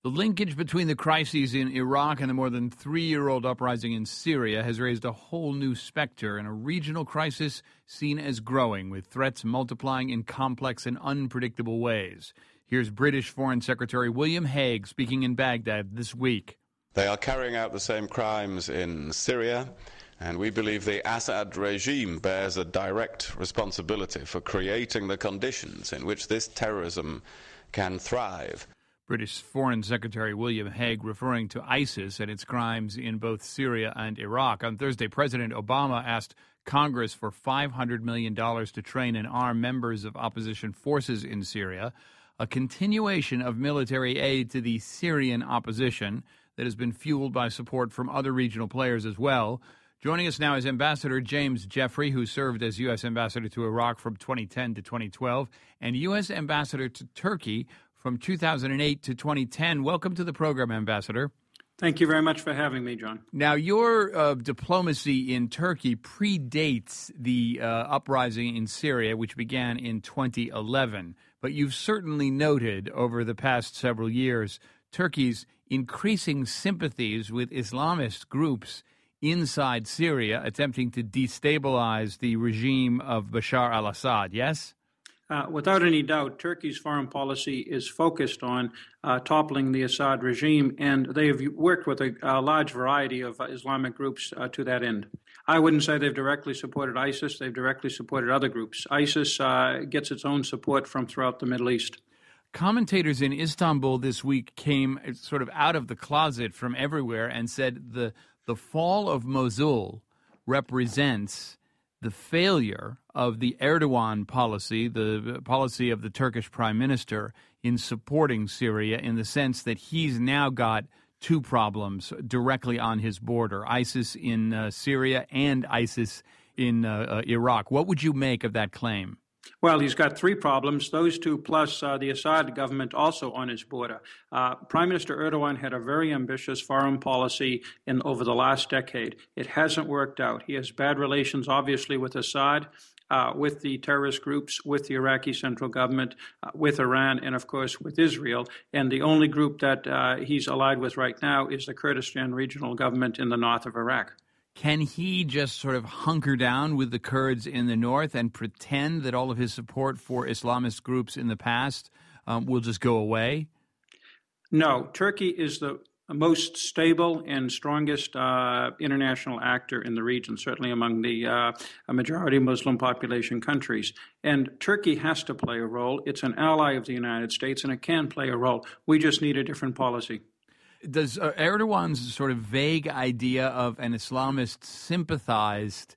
The linkage between the crises in Iraq and the more than 3-year-old uprising in Syria has raised a whole new specter in a regional crisis seen as growing, with threats multiplying in complex and unpredictable ways. Here's British Foreign Secretary William Hague speaking in Baghdad this week. They are carrying out the same crimes in Syria, and we believe the Assad regime bears a direct responsibility for creating the conditions in which this terrorism can thrive. British Foreign Secretary William Hague referring to ISIS and its crimes in both Syria and Iraq. On Thursday, President Obama asked Congress for $500 million to train and arm members of opposition forces in Syria, a continuation of military aid to the Syrian opposition that has been fueled by support from other regional players as well. Joining us now is Ambassador James Jeffrey, who served as U.S. Ambassador to Iraq from 2010 to 2012, and U.S. Ambassador to Turkey from 2008 to 2010. Welcome to the program, Ambassador. Thank you very much for having me, John. Now, your diplomacy in Turkey predates the uprising in Syria, which began in 2011. But you've certainly noted over the past several years Turkey's increasing sympathies with Islamist groups inside Syria, attempting to destabilize the regime of Bashar al-Assad, yes? Without any doubt, Turkey's foreign policy is focused on toppling the Assad regime, and they have worked with a large variety of Islamic groups to that end. I wouldn't say they've directly supported ISIS. They've directly supported other groups. ISIS gets its own support from throughout the Middle East. Commentators in Istanbul this week came sort of out of the closet from everywhere and said the fall of Mosul represents the failure of the Erdogan policy, the policy of the Turkish prime minister in supporting Syria, in the sense that he's now got two problems directly on his border, ISIS in Syria and ISIS in Iraq. What would you make of that claim? Well, he's got three problems, those two plus the Assad government also on his border. Prime Minister Erdogan had a very ambitious foreign policy over the last decade. It hasn't worked out. He has bad relations, obviously, with Assad, with the terrorist groups, with the Iraqi central government, with Iran, and, of course, with Israel. And the only group that he's allied with right now is the Kurdistan regional government in the north of Iraq. Can he just sort of hunker down with the Kurds in the north and pretend that all of his support for Islamist groups in the past will just go away? No. Turkey is the most stable and strongest international actor in the region, certainly among the majority Muslim population countries. And Turkey has to play a role. It's an ally of the United States, and it can play a role. We just need a different policy. Does Erdogan's sort of vague idea of an Islamist sympathized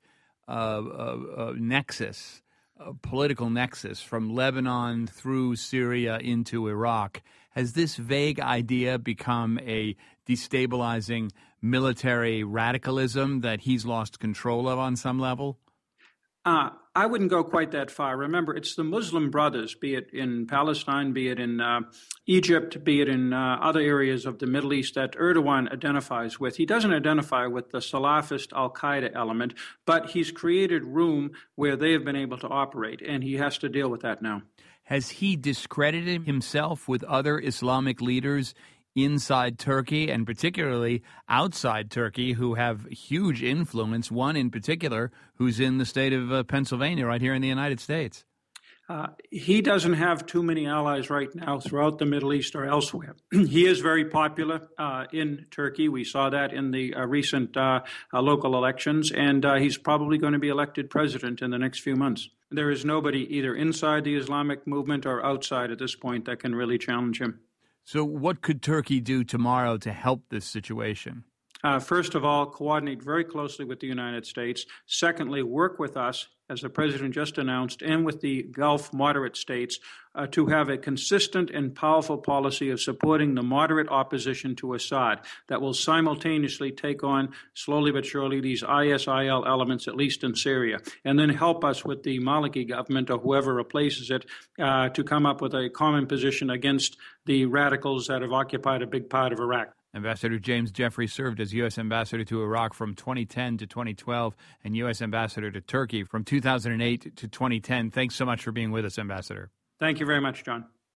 nexus, political nexus from Lebanon through Syria into Iraq, has this vague idea become a destabilizing military radicalism that he's lost control of on some level? I wouldn't go quite that far. Remember, it's the Muslim Brothers, be it in Palestine, be it in Egypt, be it in other areas of the Middle East that Erdogan identifies with. He doesn't identify with the Salafist al-Qaeda element, but he's created room where they have been able to operate, and he has to deal with that now. Has he discredited himself with other Islamic leaders inside Turkey and particularly outside Turkey who have huge influence, one in particular who's in the state of Pennsylvania right here in the United States? He doesn't have too many allies right now throughout the Middle East or elsewhere. He is very popular in Turkey. We saw that in the recent local elections, and he's probably going to be elected president in the next few months. There is nobody either inside the Islamic movement or outside at this point that can really challenge him. So what could Turkey do tomorrow to help this situation? First of all, coordinate very closely with the United States. Secondly, work with us, as the president just announced, and with the Gulf moderate states to have a consistent and powerful policy of supporting the moderate opposition to Assad that will simultaneously take on, slowly but surely, these ISIL elements, at least in Syria, and then help us with the Maliki government or whoever replaces it to come up with a common position against the radicals that have occupied a big part of Iraq. Ambassador James Jeffrey served as U.S. Ambassador to Iraq from 2010 to 2012 and U.S. Ambassador to Turkey from 2008 to 2010. Thanks so much for being with us, Ambassador. Thank you very much, John.